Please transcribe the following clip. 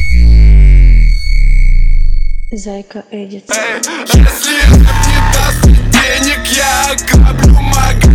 Зайка Эдит. Если не даст денег, я ограблю магазин.